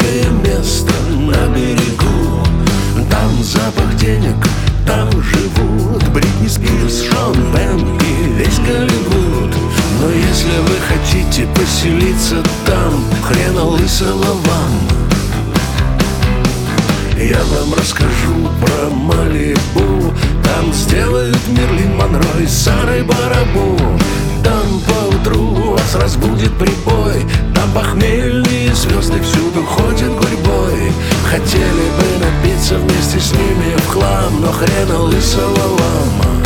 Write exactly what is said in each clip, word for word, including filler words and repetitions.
тихое место на берегу. Там запах денег, там живут Бритни Спирс, Шон Пенн и весь Голливуд. Но если вы хотите поселиться там, хрена лысого вам. Я вам расскажу про Малибу. Там сделают Мерлин Монро и Сарой Барабу. Там поутру вас разбудит прибой. Там похмельные звезды всюду ходят гурьбой. Хотели бы напиться вместе с ними в хлам, но хрена лысого вам.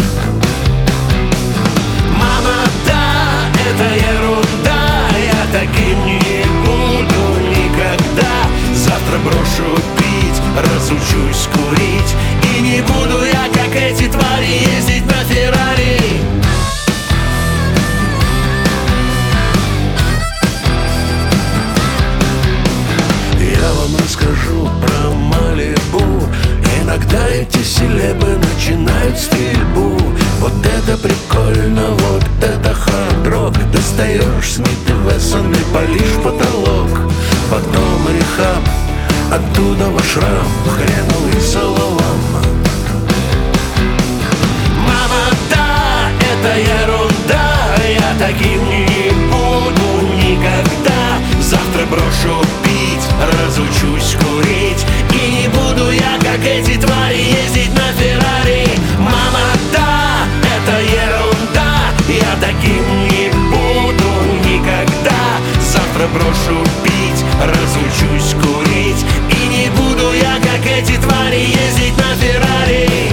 Мама, да, это ерунда, я таким не буду никогда. Завтра брошу пить, разучусь курить, и не буду я, как эти твари, ездить на Феррари. Я вам расскажу про Малибу. Иногда эти селебы начинают стрельбу. Вот это прикольно, вот это хард-рок. Достаешь Смит и Вессон и палишь потолок. Потом рехаб, оттуда во шрам, хрена лысого вам. Мама, да, это ерунда, я таким не буду никогда. Завтра брошу пить, разучусь курить, и не буду я, как эти твари, ездить на Феррари. Мама, да, это ерунда, я таким не буду никогда. Завтра брошу пить, разучусь курить, и не буду я, как эти твари, ездить на Феррари.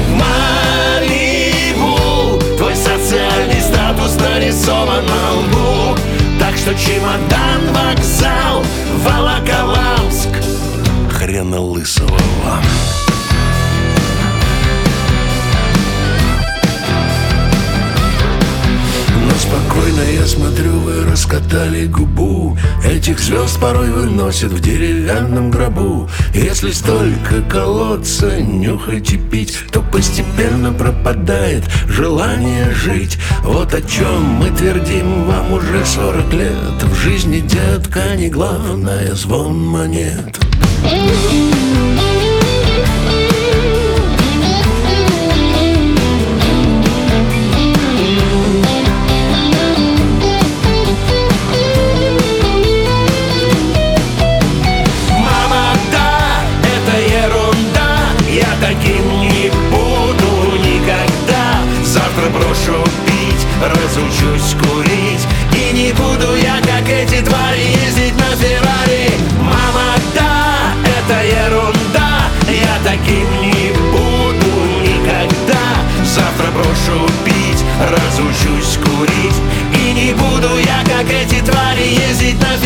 Малибу, твой социальный статус нарисован на лбу. Так что чемодан, вокзал, Волоколамск, хрена лысого вам. Но спокойно я смотрю, вы раскатали губу. Этих звезд порой выносят в деревянном гробу. Если столько колоться, нюхать и пить, то постепенно пропадает желание жить. Вот о чем мы твердим вам уже сорок лет. В жизни, детка, не главное звон монет. Таким не буду никогда. Завтра брошу пить, разучусь курить, и не буду я, как эти твари, ездить на Феррари. Мама, да, это ерунда, я таким не буду никогда. Завтра брошу пить, разучусь курить, и не буду я, как эти твари, ездить на Феррари.